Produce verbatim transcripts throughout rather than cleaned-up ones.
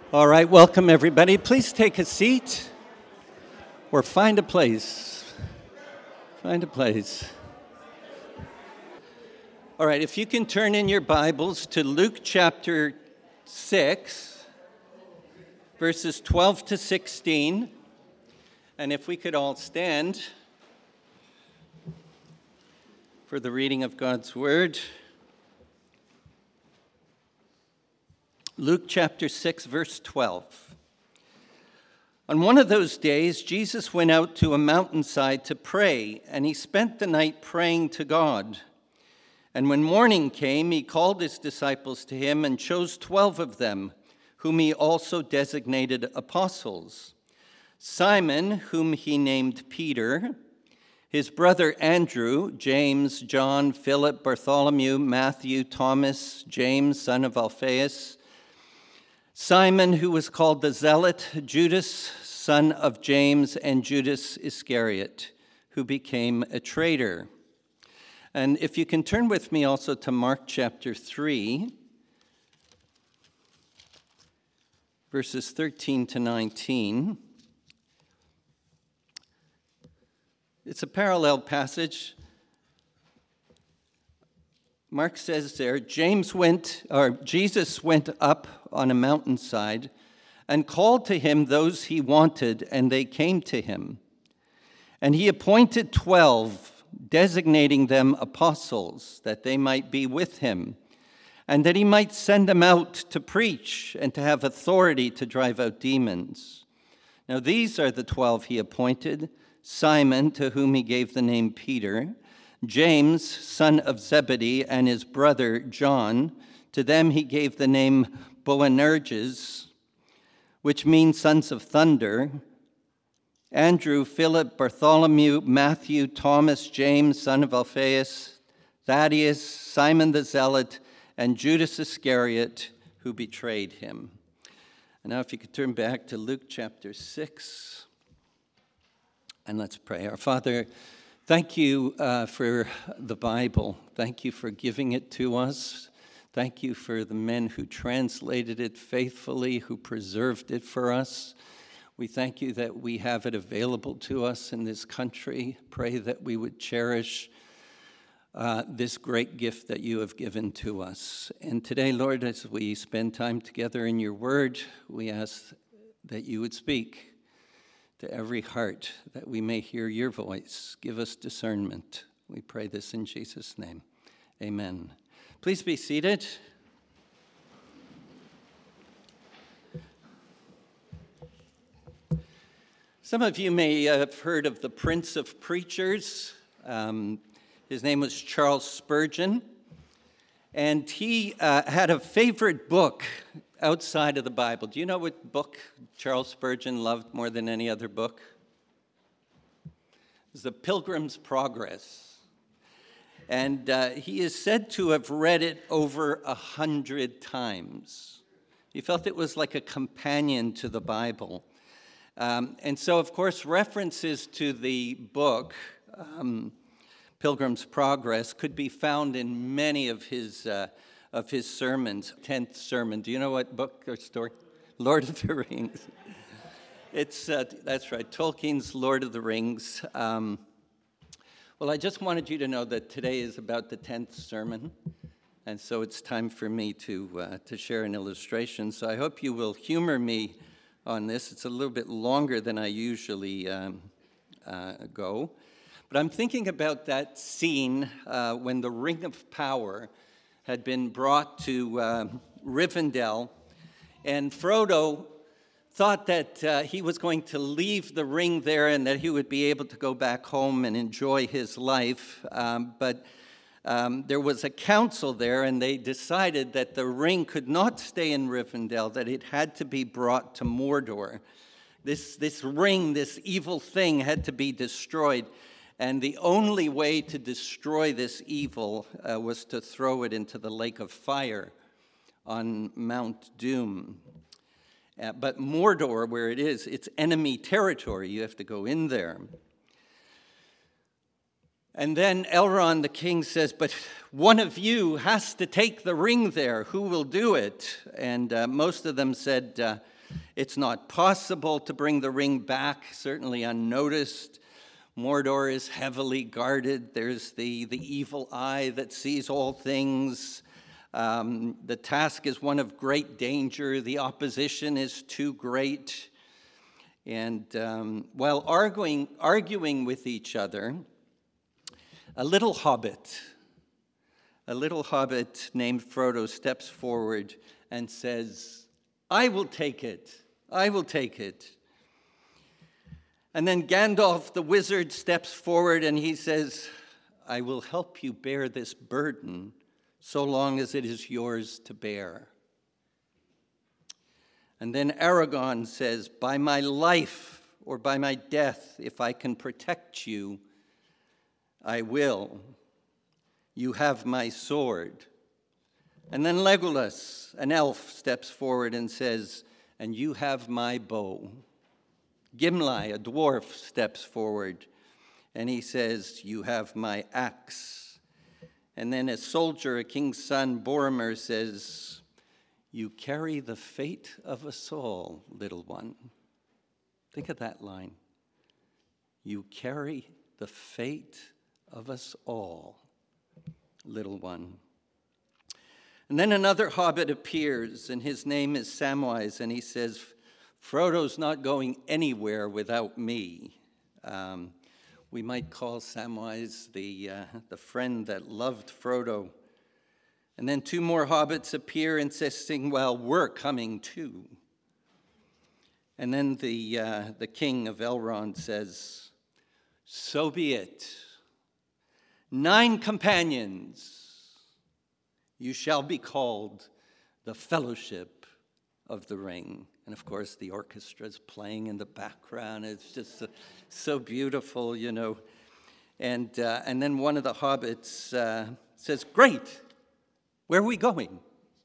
All right, welcome everybody. Please take a seat or find a place. Find a place. All right, if you can turn in your Bibles to Luke chapter six, verses twelve to sixteen, and if we could all stand for the reading of God's Word. Luke chapter six, verse twelve. On one of those days, Jesus went out to a mountainside to pray, and he spent the night praying to God. And when morning came, he called his disciples to him and chose twelve of them, whom he also designated apostles. Simon, whom he named Peter, his brother Andrew, James, John, Philip, Bartholomew, Matthew, Thomas, James, son of Alphaeus, Simon, who was called the Zealot, Judas, son of James, and Judas Iscariot, who became a traitor. And if you can turn with me also to Mark chapter three, verses thirteen to nineteen. It's a parallel passage. Mark says there, James went, or Jesus went up on a mountainside and called to him those he wanted, and they came to him. And he appointed twelve, designating them apostles, that they might be with him, and that he might send them out to preach and to have authority to drive out demons. Now these are the twelve he appointed: Simon, to whom he gave the name Peter, James, son of Zebedee, and his brother John. To them he gave the name Boanerges, which means sons of thunder. Andrew, Philip, Bartholomew, Matthew, Thomas, James, son of Alphaeus, Thaddeus, Simon the Zealot, and Judas Iscariot, who betrayed him. And now if you could turn back to Luke chapter six, and let's pray. Our Father, thank you uh, for the Bible. Thank you for giving it to us. Thank you for the men who translated it faithfully, who preserved it for us. We thank you that we have it available to us in this country. Pray that we would cherish uh, this great gift that you have given to us. And today, Lord, as we spend time together in your word, we ask that you would speak to every heart, that we may hear your voice. Give us discernment. We pray this in Jesus' name. Amen. Please be seated. Some of you may have heard of the Prince of Preachers. Um, his name was Charles Spurgeon, and he uh, had a favorite book outside of the Bible. Do you know what book Charles Spurgeon loved more than any other book? It was The Pilgrim's Progress. And uh, he is said to have read it over a hundred times. He felt it was like a companion to the Bible. Um, and so, of course, references to the book, um, Pilgrim's Progress, could be found in many of his uh, of his sermons. Tenth sermon. Do you know what book or story? Lord of the Rings. It's uh, that's right. Tolkien's Lord of the Rings. Um, well, I just wanted you to know that today is about the tenth sermon, and so it's time for me to uh, to share an illustration. So I hope you will humor me on this. It's a little bit longer than I usually um, uh, go, but I'm thinking about that scene uh, when the Ring of Power had been brought to uh, Rivendell, and Frodo thought that uh, he was going to leave the ring there and that he would be able to go back home and enjoy his life. Um, but um, there was a council there, and they decided that the ring could not stay in Rivendell, that it had to be brought to Mordor. This, this ring, this evil thing, had to be destroyed. And the only way to destroy this evil uh, was to throw it into the lake of fire on Mount Doom. Uh, but Mordor, where it is, it's enemy territory. You have to go in there. And then Elrond the king says, but one of you has to take the ring there. Who will do it? And uh, most of them said, uh, It's not possible to bring the ring back, certainly unnoticed. Mordor is heavily guarded. There's the, the evil eye that sees all things. Um, the task is one of great danger. The opposition is too great. And um, while arguing, arguing with each other, a little hobbit, a little hobbit named Frodo steps forward and says, "I will take it. I will take it." And then Gandalf the wizard steps forward and he says, "I will help you bear this burden so long as it is yours to bear." And then Aragorn says, "By my life or by my death, if I can protect you, I will. You have my sword." And then Legolas, an elf, steps forward and says, "And you have my bow." Gimli, a dwarf, steps forward and he says, "You have my axe." And then a soldier, a king's son, Boromir, says, "You carry the fate of us all, little one." Think of that line. You carry the fate of us all, little one. And then another hobbit appears, and his name is Samwise, and he says, "Frodo's not going anywhere without me." Um, we might call Samwise the, uh, the friend that loved Frodo. And then two more hobbits appear, insisting, "Well, we're coming too." And then the, uh, the king of Elrond says, "So be it. Nine companions. You shall be called the Fellowship of the Ring." And of course, the orchestra is playing in the background. It's just so, so beautiful, you know. And, uh, and then one of the hobbits uh, says, "Great, where are we going?"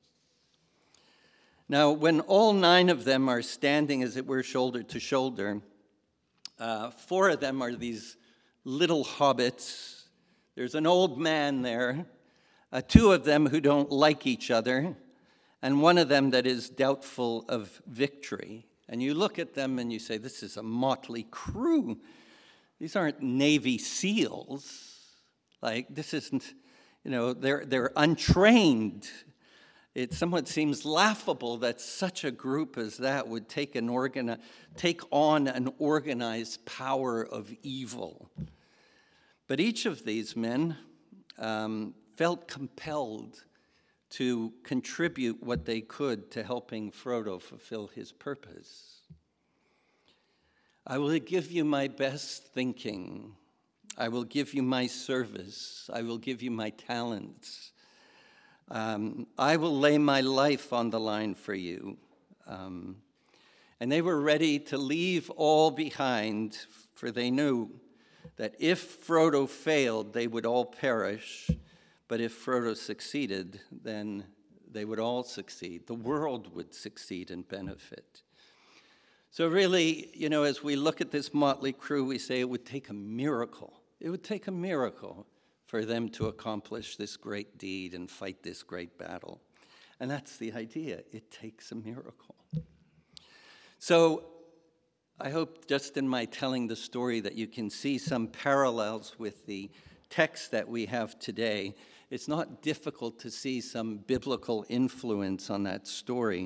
Now, when all nine of them are standing, as it were, shoulder to shoulder, uh, four of them are these little hobbits. There's an old man there, uh, two of them who don't like each other, and one of them that is doubtful of victory. And you look at them and you say, this is a motley crew. These aren't Navy SEALs. Like, this isn't, you know, they're, they're untrained. It somewhat seems laughable that such a group as that would take, an organi- take on an organized power of evil. But each of these men um, felt compelled to contribute what they could to helping Frodo fulfill his purpose. "I will give you my best thinking. I will give you my service. I will give you my talents. Um, I will lay my life on the line for you." Um, and they were ready to leave all behind, for they knew that if Frodo failed, they would all perish. But if Frodo succeeded, then they would all succeed. The world would succeed and benefit. So really, you know, as we look at this motley crew, we say it would take a miracle. It would take a miracle for them to accomplish this great deed and fight this great battle. And that's the idea. It takes a miracle. So I hope just in my telling the story that you can see some parallels with the text that we have today. It's not difficult to see some biblical influence on that story.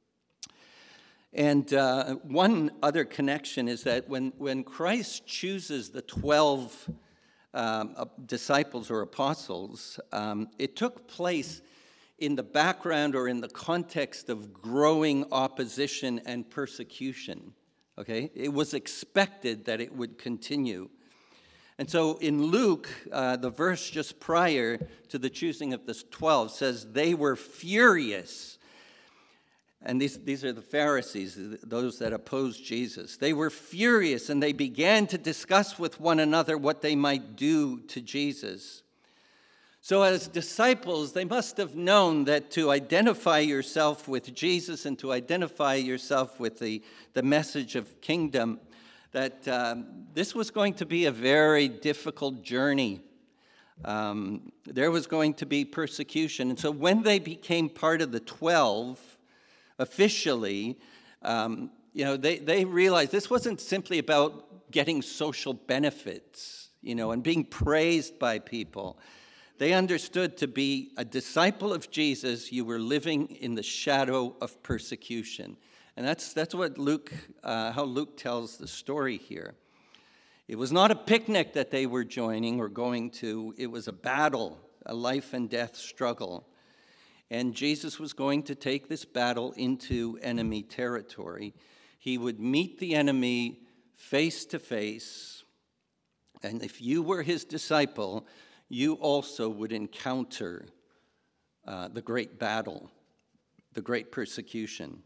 And uh, one other connection is that when, when Christ chooses the twelve um, uh, disciples or apostles, um, it took place in the background or in the context of growing opposition and persecution. Okay? It was expected that it would continue. And so in Luke, uh, the verse just prior to the choosing of the twelve says they were furious. And these, these are the Pharisees, those that opposed Jesus. They were furious, and they began to discuss with one another what they might do to Jesus. So as disciples, they must have known that to identify yourself with Jesus and to identify yourself with the, the message of kingdom, that um, this was going to be a very difficult journey. Um, there was going to be persecution. And so when they became part of the twelve, officially, Um, you know, they, they realized this wasn't simply about getting social benefits, you know, and being praised by people. They understood to be a disciple of Jesus, you were living in the shadow of persecution. And that's, that's what Luke, uh, how Luke tells the story here. It was not a picnic that they were joining or going to. It was a battle, a life and death struggle. And Jesus was going to take this battle into enemy territory. He would meet the enemy face to face. And if you were his disciple, you also would encounter uh, the great battle, the great persecution.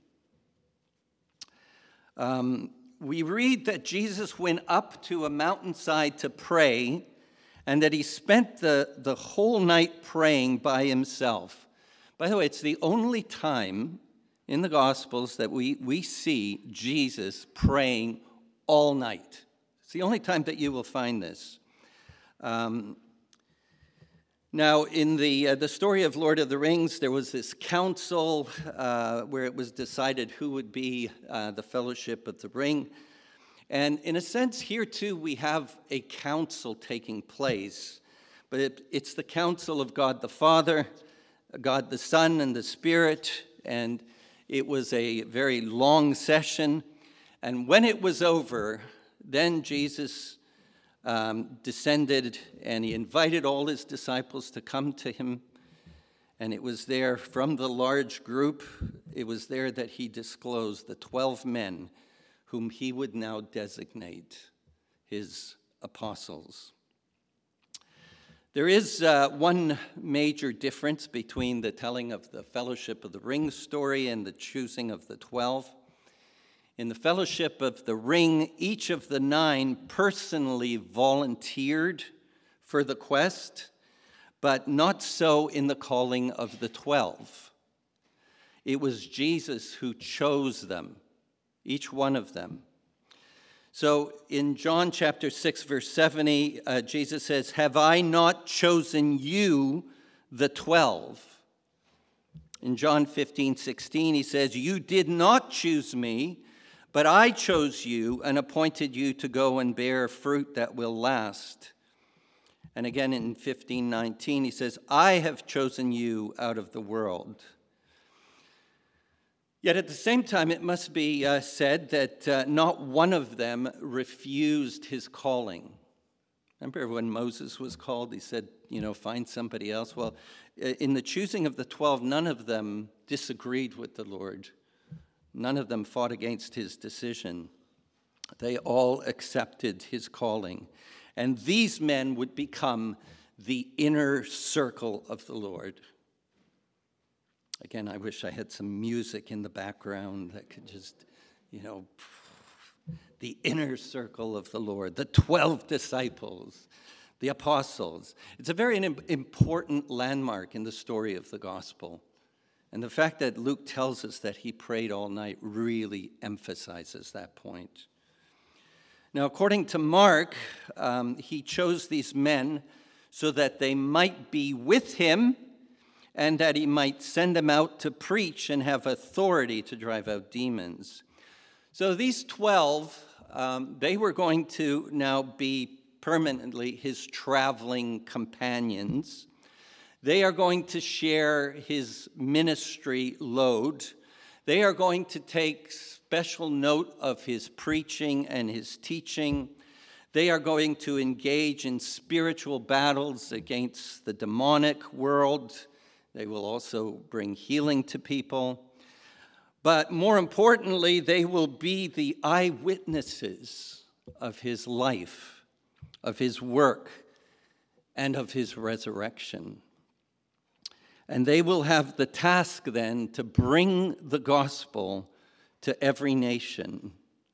Um, we read that Jesus went up to a mountainside to pray, and that he spent the, the whole night praying by himself. By the way, it's the only time in the Gospels that we, we see Jesus praying all night. It's the only time that you will find this. Um, now, in the, uh, the story of Lord of the Rings, there was this council uh, where it was decided who would be uh, the Fellowship of the Ring. And in a sense, here too, we have a council taking place. But it, it's the council of God the Father, God the Son, and the Spirit. And it was a very long session. And when it was over, then Jesus um, descended and he invited all his disciples to come to him. And it was there from the large group, it was there that he disclosed the twelve men whom he would now designate his apostles. There is uh, one major difference between the telling of the Fellowship of the Ring story and the choosing of the twelve. In the Fellowship of the Ring, each of the nine personally volunteered for the quest, but not so in the calling of the twelve. It was Jesus who chose them, each one of them. So in John chapter six, verse seventy, uh, Jesus says, "Have I not chosen you, the twelve?" In John fifteen, sixteen, he says, "You did not choose me, but I chose you and appointed you to go and bear fruit that will last." And again in fifteen, nineteen, he says, "I have chosen you out of the world." Yet at the same time, it must be uh, said that uh, not one of them refused his calling. Remember when Moses was called, he said, you know, find somebody else. Well, in the choosing of the twelve, none of them disagreed with the Lord. None of them fought against his decision. They all accepted his calling. And these men would become the inner circle of the Lord. Again, I wish I had some music in the background that could just, you know, the inner circle of the Lord, the twelve disciples, the apostles. It's a very important landmark in the story of the gospel. And the fact that Luke tells us that he prayed all night really emphasizes that point. Now, according to Mark, um, he chose these men so that they might be with him and that he might send them out to preach and have authority to drive out demons. So these twelve, um, they were going to now be permanently his traveling companions. They are going to share his ministry load. They are going to take special note of his preaching and his teaching. They are going to engage in spiritual battles against the demonic world. They will also bring healing to people. But more importantly, they will be the eyewitnesses of his life, of his work, and of his resurrection. And they will have the task then to bring the gospel to every nation.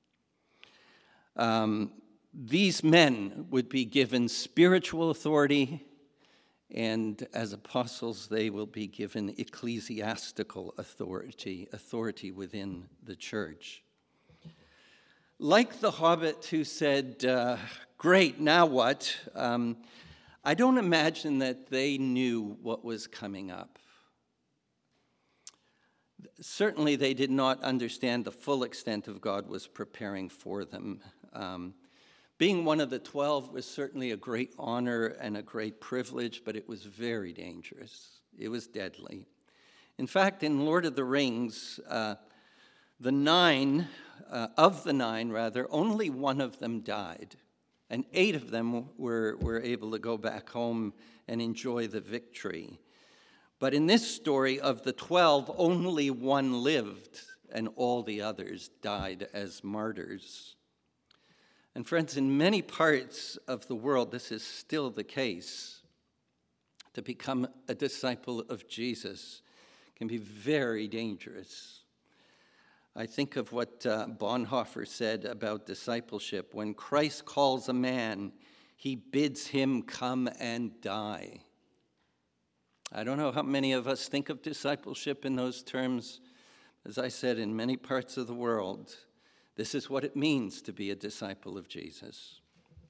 Um, these men would be given spiritual authority, and as apostles, they will be given ecclesiastical authority, authority within the church. Like the Hobbit who said, uh, great, now what? Um, I don't imagine that they knew what was coming up. certainly they did not understand the full extent of God was preparing for them. Um, being one of the twelve was certainly a great honor and a great privilege, but it was very dangerous. It was deadly. In fact, in Lord of the Rings, uh, the nine, uh, of the nine rather, only one of them died. And eight of them were, were able to go back home and enjoy the victory. But in this story, of the twelve, only one lived, and all the others died as martyrs. And friends, in many parts of the world, this is still the case. To become a disciple of Jesus can be very dangerous. I think of what uh, Bonhoeffer said about discipleship. When Christ calls a man, he bids him come and die. I don't know how many of us think of discipleship in those terms. As I said, in many parts of the world, this is what it means to be a disciple of Jesus.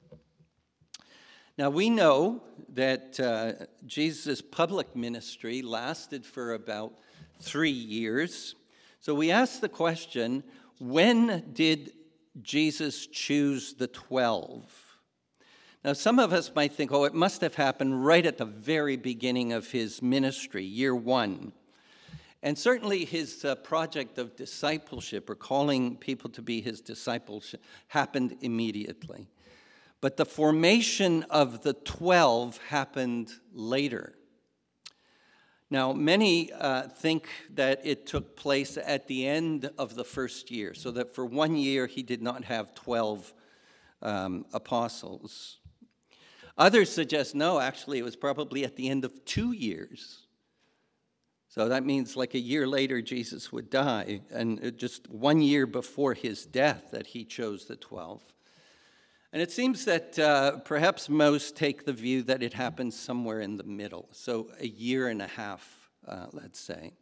Now, we know that uh, Jesus' public ministry lasted for about three years. So we ask the question, when did Jesus choose the twelve? Now, some of us might think, oh, it must have happened right at the very beginning of his ministry, year one. And certainly his uh, project of discipleship, or calling people to be his disciples, happened immediately. But the formation of the twelve happened later. Now, many uh, think that it took place at the end of the first year, so that for one year he did not have twelve um, apostles. Others suggest, no, actually it was probably at the end of two years. So that means like a year later Jesus would die, and just one year before his death that he chose the twelve. And it seems that uh, perhaps most take the view that it happened somewhere in the middle, so a year and a half, uh, let's say.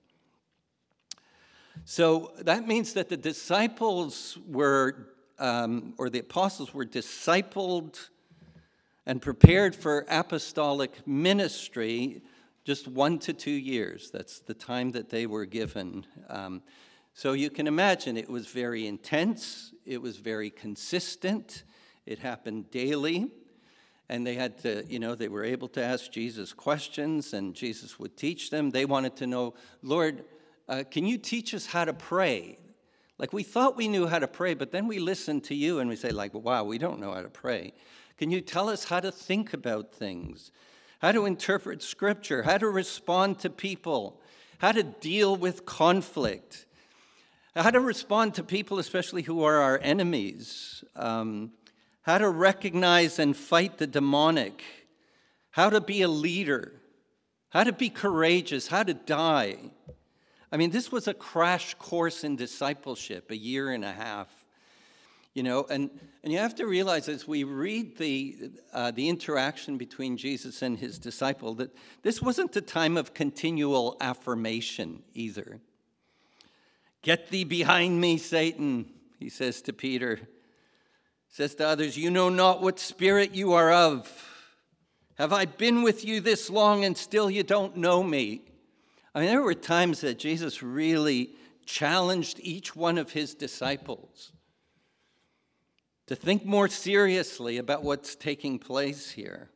So that means that the disciples were, um, or the apostles were discipled and prepared for apostolic ministry just one to two years. That's the time that they were given. Um, so you can imagine it was very intense, it was very consistent. It happened daily, and they had to, you know, they were able to ask Jesus questions, and Jesus would teach them. They wanted to know, Lord, uh, can you teach us how to pray? Like, we thought we knew how to pray, but then we listened to you, and we say, like, wow, we don't know how to pray. Can you tell us how to think about things, how to interpret Scripture, how to respond to people, how to deal with conflict, how to respond to people, especially who are our enemies, um, how to recognize and fight the demonic, how to be a leader, how to be courageous, how to die. I mean, this was a crash course in discipleship, a year and a half. You know, and, and you have to realize as we read the, uh, the interaction between Jesus and his disciple that this wasn't a time of continual affirmation either. Get thee behind me, Satan, he says to Peter. Says to others, you know not what spirit you are of. Have I been with you this long and still you don't know me? I mean, there were times that Jesus really challenged each one of his disciples to think more seriously about what's taking place here.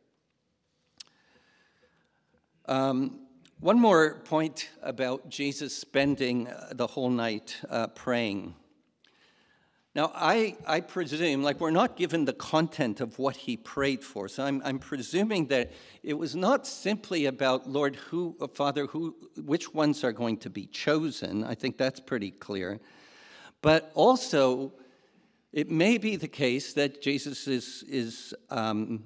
Um, one more point about Jesus spending the whole night uh, praying. Now, I, I presume, like, we're not given the content of what he prayed for, so I'm, I'm presuming that it was not simply about, Lord, who, Father, who, which ones are going to be chosen. I think that's pretty clear. But also, it may be the case that Jesus is, is um,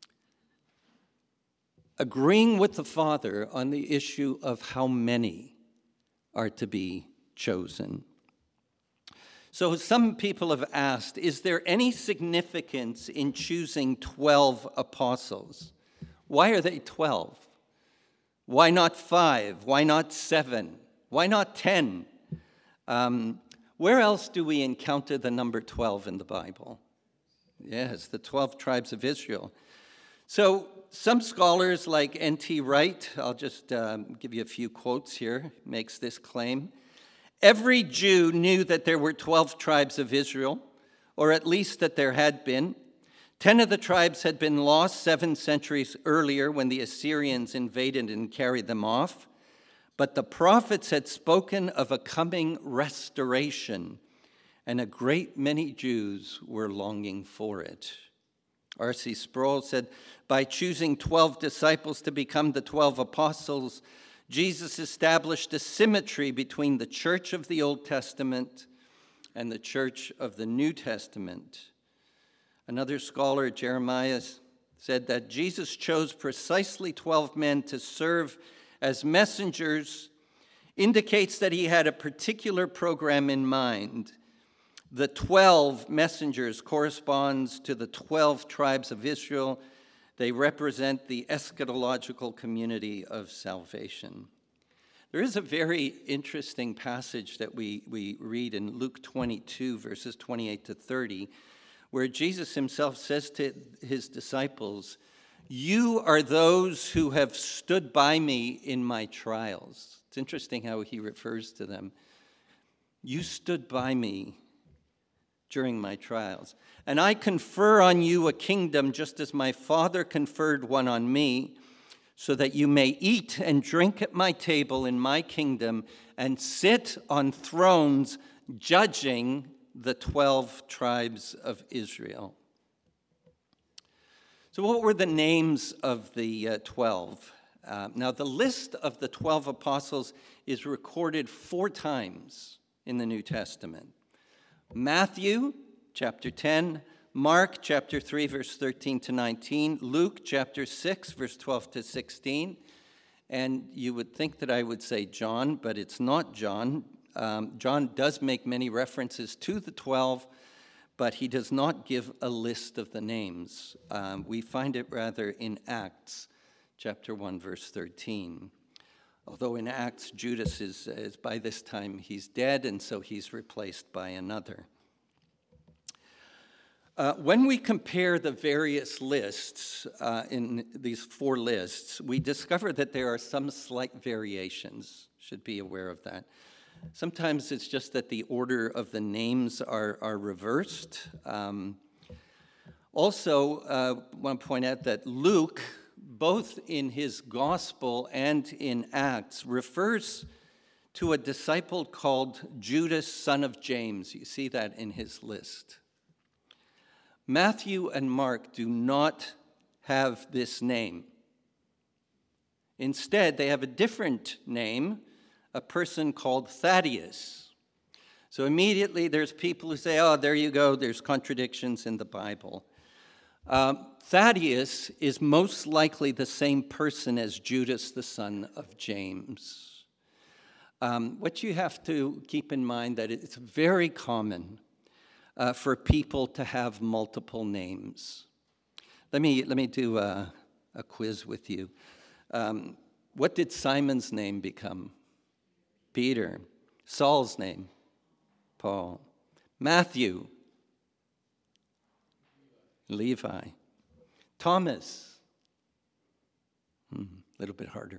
agreeing with the Father on the issue of how many are to be chosen. So some people have asked, is there any significance in choosing twelve apostles? Why are they twelve? Why not five? Why not seven? Why not ten? Um, where else do we encounter the number twelve in the Bible? Yes, the twelve tribes of Israel. So some scholars like N T Wright, I'll just um, give you a few quotes here, makes this claim. Every Jew knew that there were twelve tribes of Israel, or at least that there had been. Ten of the tribes had been lost seven centuries earlier when the Assyrians invaded and carried them off. But the prophets had spoken of a coming restoration, and a great many Jews were longing for it. R C Sproul said, by choosing twelve disciples to become the twelve apostles, Jesus established a symmetry between the church of the Old Testament and the church of the New Testament. Another scholar, Jeremiah, said that Jesus chose precisely twelve men to serve as messengers, indicates that he had a particular program in mind. The twelve messengers corresponds to the twelve tribes of Israel. They represent the eschatological community of salvation. There is a very interesting passage that we, we read in Luke twenty-two, verses twenty-eight to thirty, where Jesus himself says to his disciples, "You are those who have stood by me in my trials." It's interesting how he refers to them. You stood by me during my trials. And I confer on you a kingdom just as my Father conferred one on me, so that you may eat and drink at my table in my kingdom and sit on thrones judging the twelve tribes of Israel. So what were the names of the uh, twelve? Uh, now, the list of the twelve apostles is recorded four times in the New Testament. Matthew, chapter ten, Mark, chapter three, verse thirteen to nineteen, Luke, chapter six, verse twelve to sixteen, and you would think that I would say John, but it's not John. Um, John does make many references to the twelve, but he does not give a list of the names. Um, we find it rather in Acts, chapter one, verse thirteen. Although in Acts, Judas is, is by this time, he's dead, and so he's replaced by another. Uh, when we compare the various lists uh, in these four lists, we discover that there are some slight variations. Should be aware of that. Sometimes it's just that the order of the names are, are reversed. Um, also, uh, I want to point out that Luke, both in his gospel and in Acts, refers to a disciple called Judas, son of James. You see that in his list. Matthew and Mark do not have this name. Instead, they have a different name, a person called Thaddeus. So immediately there's people who say, oh, there you go, there's contradictions in the Bible. Um, Thaddeus is most likely the same person as Judas, the son of James. Um, what you have to keep in mind that it's very common uh, for people to have multiple names. Let me let me do a, a quiz with you. Um, what did Simon's name become? Peter. Saul's name? Paul. Matthew. Levi. Thomas. A hmm, little bit harder.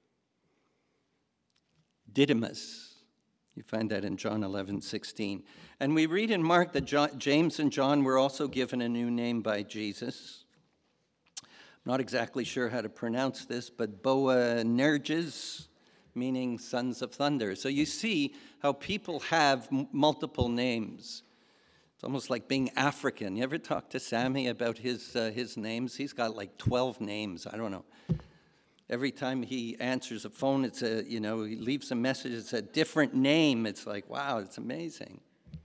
Didymus. You find that in John eleven sixteen. And we read in Mark that John, James and John were also given a new name by Jesus. I'm not exactly sure how to pronounce this, but Boanerges, meaning sons of thunder. So you see how people have m- multiple names. It's almost like being African. You ever talk to Sammy about his uh, his names? He's got like twelve names. I don't know. Every time he answers a phone, it's a, you know, he leaves a message, it's a different name. It's like, wow, it's amazing.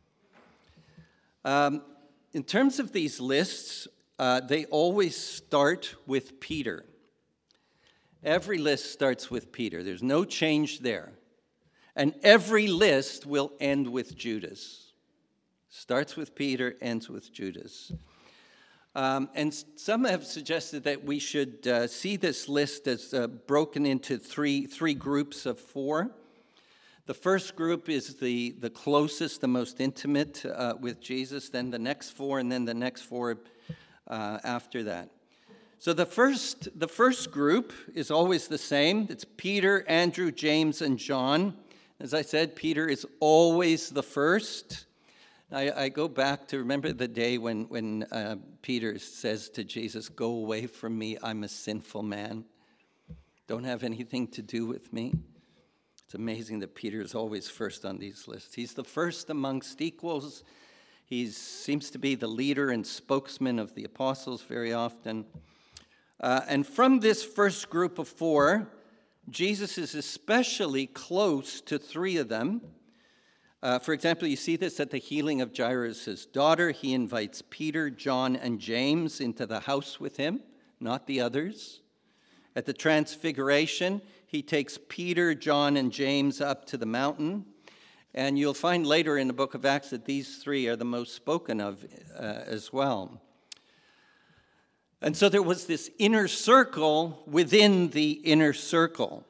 Um, in terms of these lists, uh, they always start with Peter. Every list starts with Peter. There's no change there. And every list will end with Judas. Starts with Peter, ends with Judas. Um, and some have suggested that we should uh, see this list as uh, broken into three, three groups of four. The first group is the, the closest, the most intimate uh, with Jesus, then the next four, and then the next four uh, after that. So the first, the first group is always the same. It's Peter, Andrew, James, and John. As I said, Peter is always the first. I, I go back to remember the day when, when uh, Peter says to Jesus, "Go away from me, I'm a sinful man. Don't have anything to do with me." It's amazing that Peter is always first on these lists. He's the first amongst equals. He seems to be the leader and spokesman of the apostles very often. Uh, and from this first group of four, Jesus is especially close to three of them. Uh, for example, you see this at the healing of Jairus' daughter. He invites Peter, John, and James into the house with him, not the others. At the Transfiguration, he takes Peter, John, and James up to the mountain. And you'll find later in the book of Acts that these three are the most spoken of uh, as well. And so there was this inner circle within the inner circle.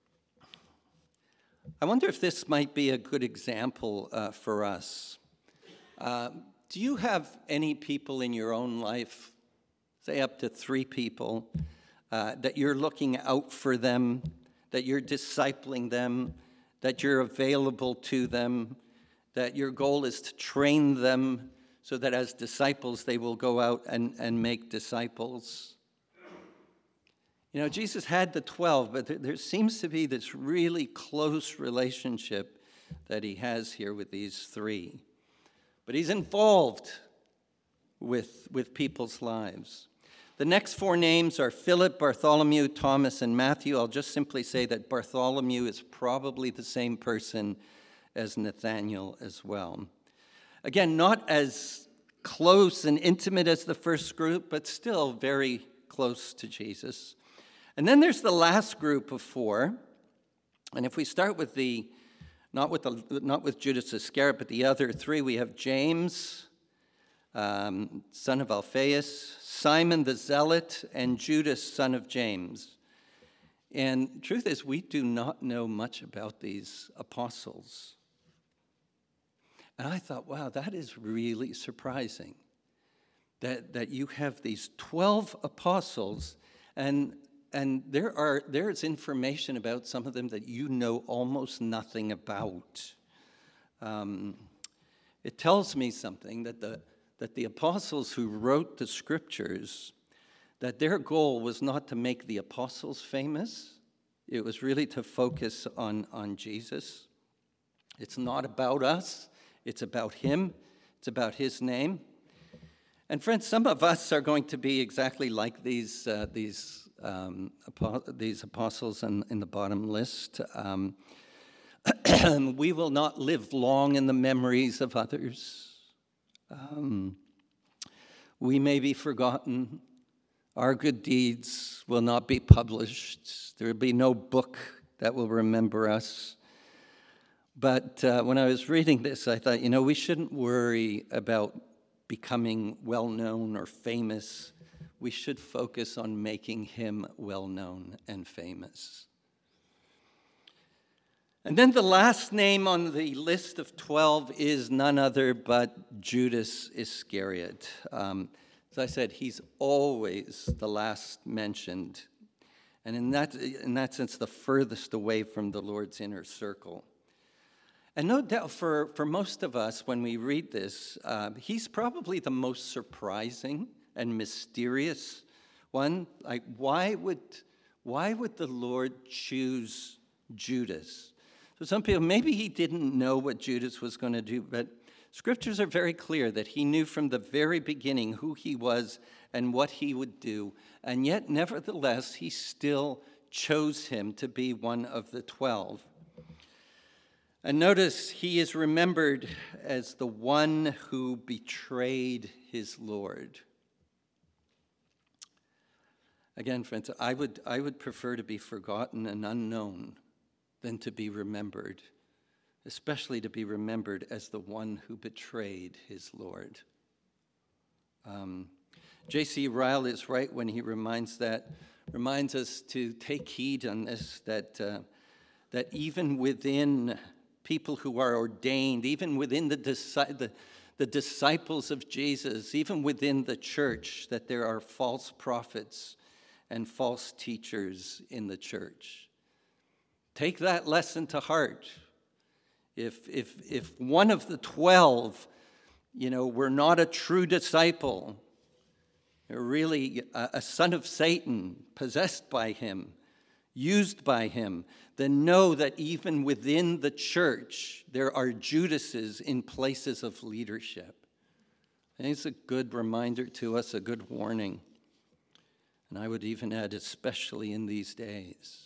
I wonder if this might be a good example uh, for us. Uh, do you have any people in your own life, say up to three people, uh, that you're looking out for them, that you're discipling them, that you're available to them, that your goal is to train them so that as disciples they will go out and, and make disciples? You know, Jesus had the twelve, but there, there seems to be this really close relationship that he has here with these three. But he's involved with, with people's lives. The next four names are Philip, Bartholomew, Thomas, and Matthew. I'll just simply say that Bartholomew is probably the same person as Nathanael as well. Again, not as close and intimate as the first group, but still very close to Jesus. And then there's the last group of four. And if we start with the, not with the, not with Judas Iscariot, but the other three, we have James, um, son of Alphaeus, Simon the Zealot, and Judas, son of James. And truth is, we do not know much about these apostles. And I thought, wow, that is really surprising, that, that you have these twelve apostles, and And there are there is information about some of them that you know almost nothing about. Um, it tells me something that the that the apostles who wrote the scriptures, that their goal was not to make the apostles famous. It was really to focus on, on Jesus. It's not about us. It's about him. It's about his name. And friends, some of us are going to be exactly like these uh, these. Um, these apostles in, in the bottom list. Um, we will not live long in the memories of others. Um, we may be forgotten. Our good deeds will not be published. There will be no book that will remember us. But uh, when I was reading this, I thought, you know, we shouldn't worry about becoming well-known or famous. We should focus on making him well-known and famous. And then the last name on the list of twelve is none other but Judas Iscariot. Um, as I said, he's always the last mentioned, and in that, in that sense, the furthest away from the Lord's inner circle. And no doubt for, for most of us, when we read this, uh, he's probably the most surprising and mysterious one. Like, why would why would the Lord choose Judas? So some people, maybe he didn't know what Judas was going to do, but scriptures are very clear that he knew from the very beginning who he was and what he would do, and yet nevertheless he still chose him to be one of the twelve. And notice he is remembered as the one who betrayed his Lord. Again, friends, I would, I would prefer to be forgotten and unknown than to be remembered, especially to be remembered as the one who betrayed his Lord. Um, J C Ryle is right when he reminds that reminds us to take heed on this, that uh, that even within people who are ordained, even within the, the the disciples of Jesus, even within the church, that there are false prophets and false teachers in the church. Take that lesson to heart. If, if, if one of the twelve, you know, were not a true disciple, really a, a son of Satan, possessed by him, used by him, then know that even within the church, there are Judases in places of leadership. I think it's a good reminder to us, a good warning. And I would even add, especially in these days.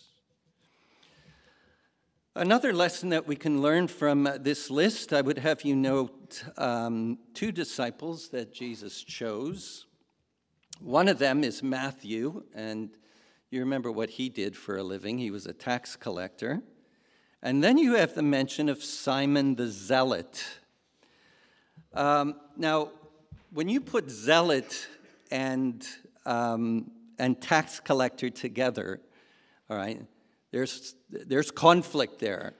Another lesson that we can learn from this list, I would have you note um, two disciples that Jesus chose. One of them is Matthew, and you remember what he did for a living. He was a tax collector. And then you have the mention of Simon the Zealot. Um, now, when you put zealot and, um, and tax collector together, all right, There's, there's conflict there.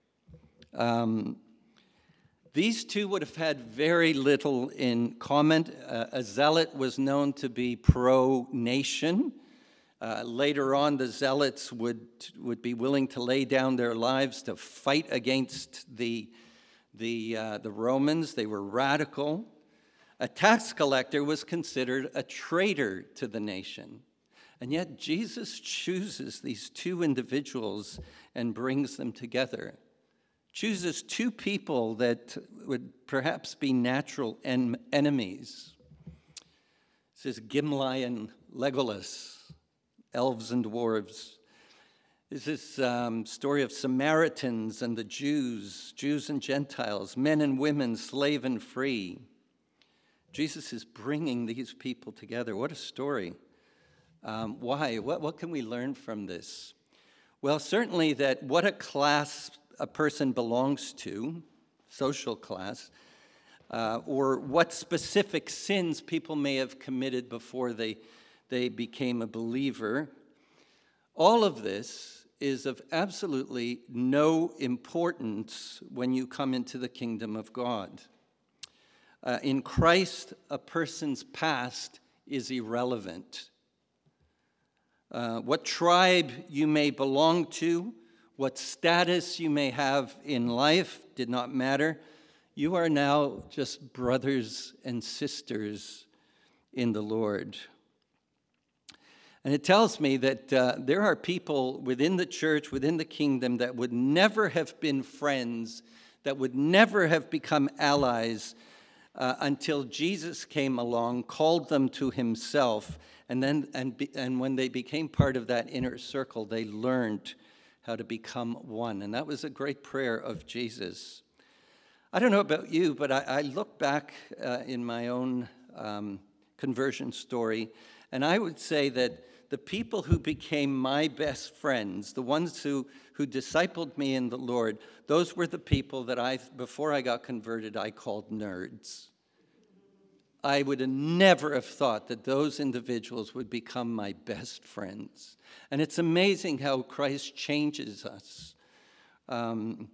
Um, these two would have had very little in common. Uh, a zealot was known to be pro-nation. Uh, later on, the zealots would, would be willing to lay down their lives to fight against the, the, uh, the Romans. They were radical. A tax collector was considered a traitor to the nation. And yet Jesus chooses these two individuals and brings them together. Chooses two people that would perhaps be natural en- enemies. This is Gimli and Legolas, elves and dwarves. This is a um, story of Samaritans and the Jews, Jews and Gentiles, men and women, slave and free. Jesus is bringing these people together. What a story. Um, why? What, what can we learn from this? Well, certainly that what a class a person belongs to, social class, uh, or what specific sins people may have committed before they, they became a believer, all of this is of absolutely no importance when you come into the kingdom of God. Uh, in Christ, a person's past is irrelevant. Uh, what tribe you may belong to, what status you may have in life did not matter. You are now just brothers and sisters in the Lord. And it tells me that uh, there are people within the church, within the kingdom, that would never have been friends, that would never have become allies uh, until Jesus came along, called them to himself. And then, and, be, and when they became part of that inner circle, they learned how to become one. And that was a great prayer of Jesus. I don't know about you, but I, I look back uh, in my own um, conversion story, and I would say that the people who became my best friends, the ones who, who discipled me in the Lord, those were the people that I, before I got converted, I called nerds. I would have never have thought that those individuals would become my best friends. And it's amazing how Christ changes us. Um,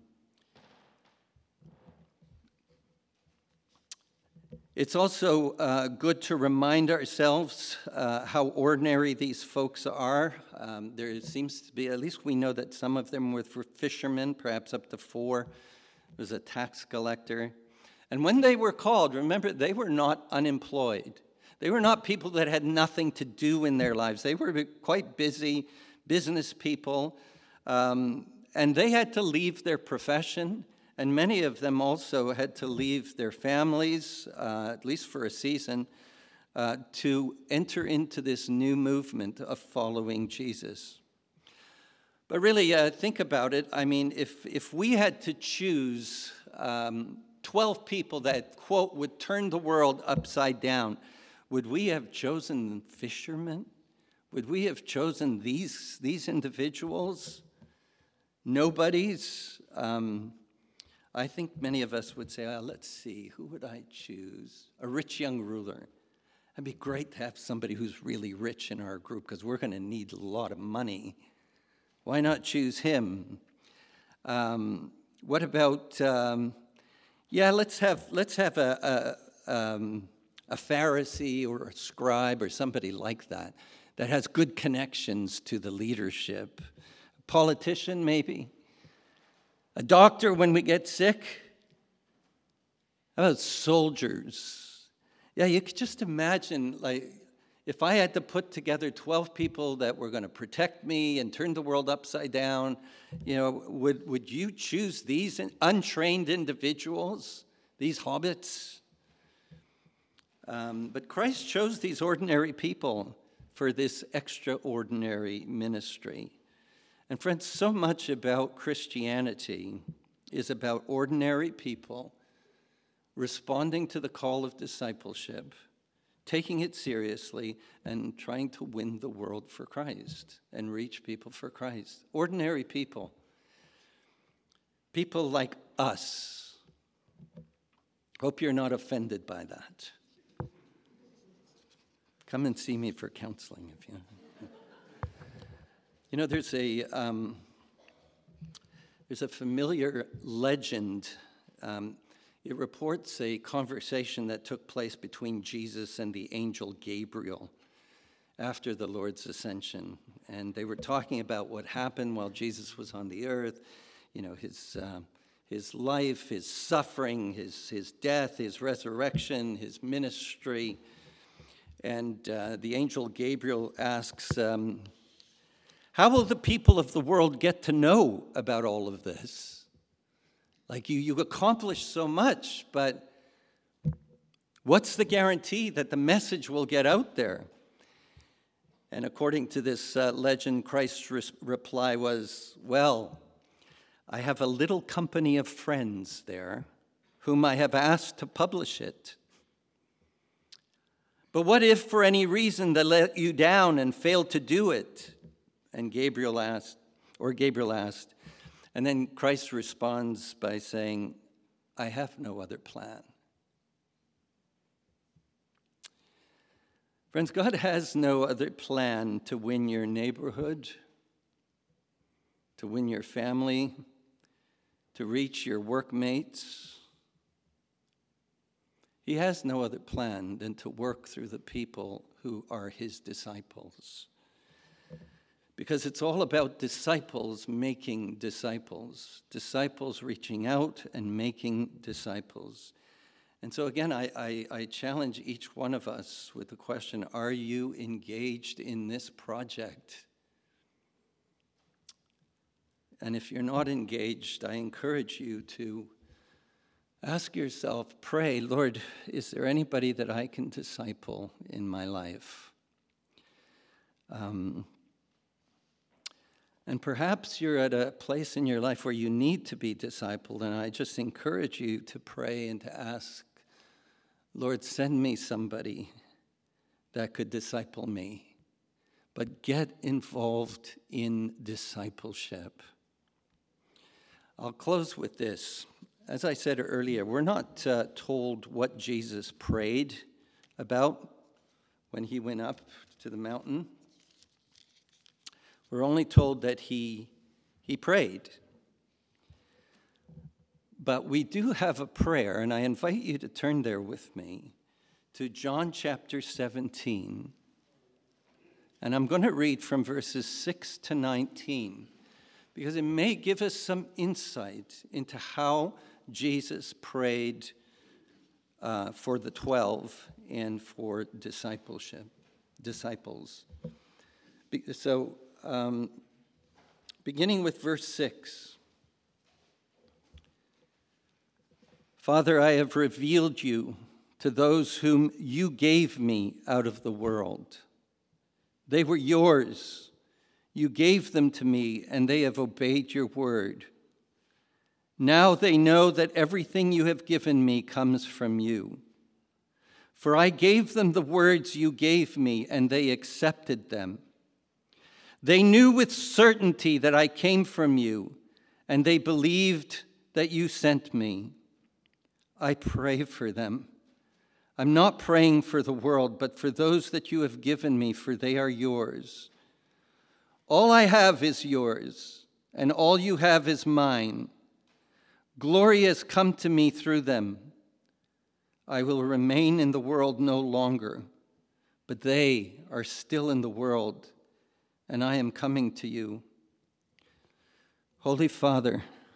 it's also uh, good to remind ourselves uh, how ordinary these folks are. Um, there seems to be, at least we know that some of them were fishermen, perhaps up to four. There was a tax collector. And when they were called, remember, they were not unemployed. They were not people that had nothing to do in their lives. They were quite busy business people, um, and they had to leave their profession, and many of them also had to leave their families, uh, at least for a season, uh, to enter into this new movement of following Jesus. But really, uh, think about it. I mean, if, if we had to choose um, twelve people that, quote, would turn the world upside down, would we have chosen fishermen? Would we have chosen these, these individuals? Nobodies? Um, I think many of us would say, oh, let's see, who would I choose? A rich young ruler. It'd be great to have somebody who's really rich in our group because we're going to need a lot of money. Why not choose him? Um, what about... Um, Yeah, let's have let's have a a, um, a Pharisee or a scribe or somebody like that that has good connections to the leadership. A politician, maybe. A doctor when we get sick? How about soldiers? Yeah, you could just imagine, like, if I had to put together twelve people that were going to protect me and turn the world upside down, you know, would, would you choose these untrained individuals, these hobbits? Um, but Christ chose these ordinary people for this extraordinary ministry. And friends, so much about Christianity is about ordinary people responding to the call of discipleship, taking it seriously, and trying to win the world for Christ and reach people for Christ. Ordinary people. People like us. Hope you're not offended by that. Come and see me for counseling if you. You know, there's a um, there's a familiar legend. Um, it reports a conversation that took place between Jesus and the angel Gabriel after the Lord's ascension, and they were talking about what happened while Jesus was on the earth. You know, his uh, his life, his suffering, his his death, his resurrection, his ministry. And uh, the angel Gabriel asks, um, how will the people of the world get to know about all of this? Like, you, you accomplished so much, but what's the guarantee that the message will get out there? And according to this uh, legend, Christ's re- reply was, well, I have a little company of friends there whom I have asked to publish it. But what if for any reason they let you down and fail to do it? And Gabriel asked, or Gabriel asked, and then Christ responds by saying, I have no other plan. Friends, God has no other plan to win your neighborhood, to win your family, to reach your workmates. He has no other plan than to work through the people who are his disciples. Because it's all about disciples making disciples, disciples reaching out and making disciples. And so again, I, I, I challenge each one of us with the question, are you engaged in this project? And if you're not engaged, I encourage you to ask yourself, pray, Lord, is there anybody that I can disciple in my life? Um, and perhaps you're at a place in your life where you need to be discipled, and I just encourage you to pray and to ask, Lord, send me somebody that could disciple me. But get involved in discipleship. I'll close with this. As I said earlier, we're not uh, told what Jesus prayed about when he went up to the mountain. We're only told that he, he prayed. But we do have a prayer, and I invite you to turn there with me to John chapter seventeen. And I'm going to read from verses six to nineteen, because it may give us some insight into how Jesus prayed uh, for the twelve and for discipleship, disciples. So, um, beginning with verse six. Father, I have revealed you to those whom you gave me out of the world. They were yours. You gave them to me, and they have obeyed your word. Now they know that everything you have given me comes from you. For I gave them the words you gave me, and they accepted them. They knew with certainty that I came from you, and they believed that you sent me. I pray for them. I'm not praying for the world, but for those that you have given me, for they are yours. All I have is yours, and all you have is mine. Glory has come to me through them. I will remain in the world no longer, but they are still in the world, and I am coming to you. Holy Father,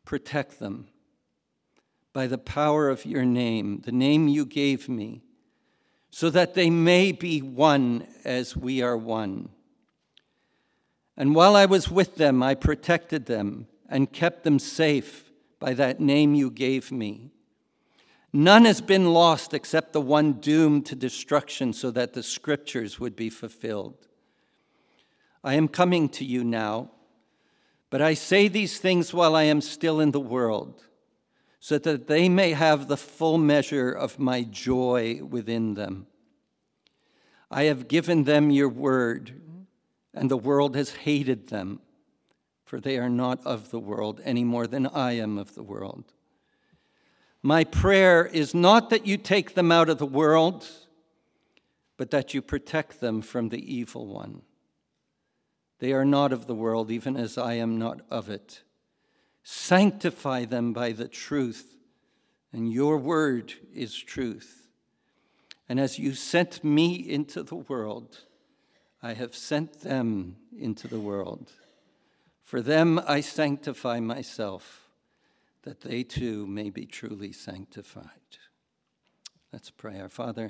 Protect them by the power of your name, the name you gave me, so that they may be one as we are one. And while I was with them, I protected them and kept them safe by that name you gave me. None has been lost except the one doomed to destruction, so that the scriptures would be fulfilled. I am coming to you now, but I say these things while I am still in the world, so that they may have the full measure of my joy within them. I have given them your word, and the world has hated them, for they are not of the world any more than I am of the world. My prayer is not that you take them out of the world, but that you protect them from the evil one. They are not of the world, even as I am not of it. Sanctify them by the truth, and your word is truth. And as you sent me into the world, I have sent them into the world. For them I sanctify myself, that they too may be truly sanctified. Let's pray. Our Father,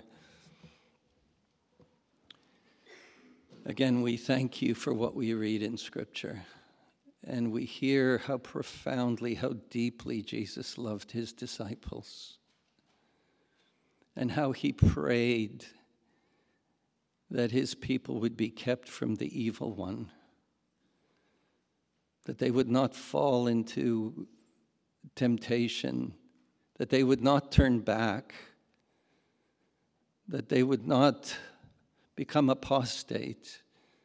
again, we thank you for what we read in Scripture, and we hear how profoundly, how deeply Jesus loved his disciples, and how he prayed that his people would be kept from the evil one, that they would not fall into temptation, that they would not turn back, that they would not become apostate.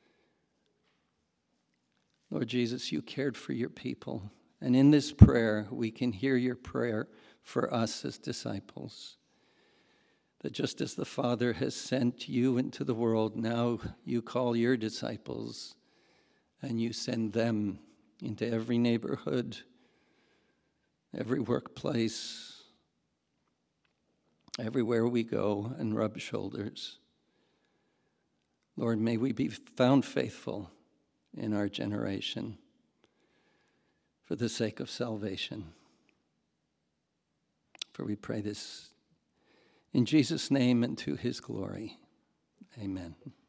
Lord Jesus, you cared for your people. And in this prayer, we can hear your prayer for us as disciples. That just as the Father has sent you into the world, now you call your disciples and you send them into every neighborhood, every workplace, everywhere we go and rub shoulders. Lord, may we be found faithful in our generation for the sake of salvation. For we pray this in Jesus' name and to his glory. Amen.